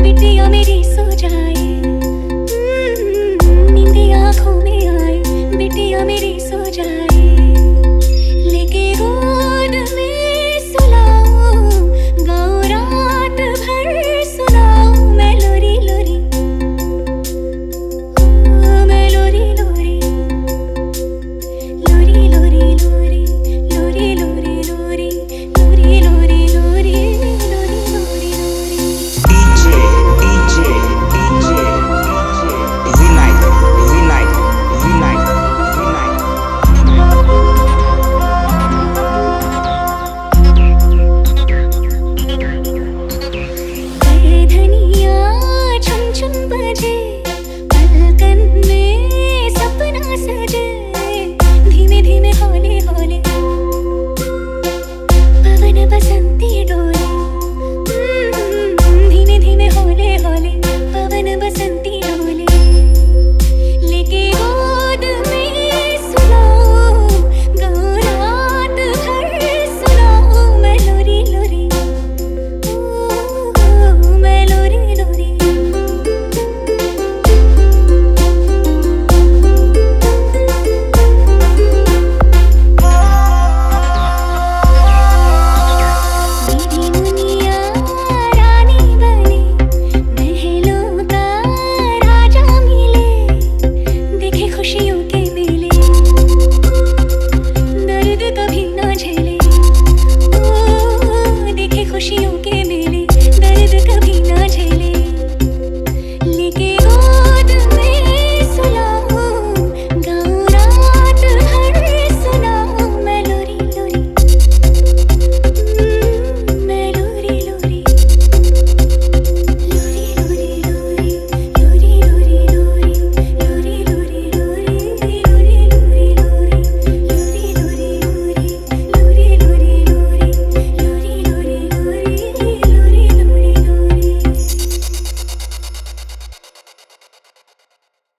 बिटिया मेरी सो जाए, नींद आँखों में आए, बिटिया मेरी सो जाए, लेके गोद में सुलाऊं, गाऊं रात भर सुनाऊं मैं लोरी लोरी, मैं लोरी लोरी, लोरी लोरी लोरी, लोरी लोरी लोरी, लोरी लोरी लोरी, लोरी लोरी लोरी। धनिया छुन छुन बजे, पलकन में सपना सजे,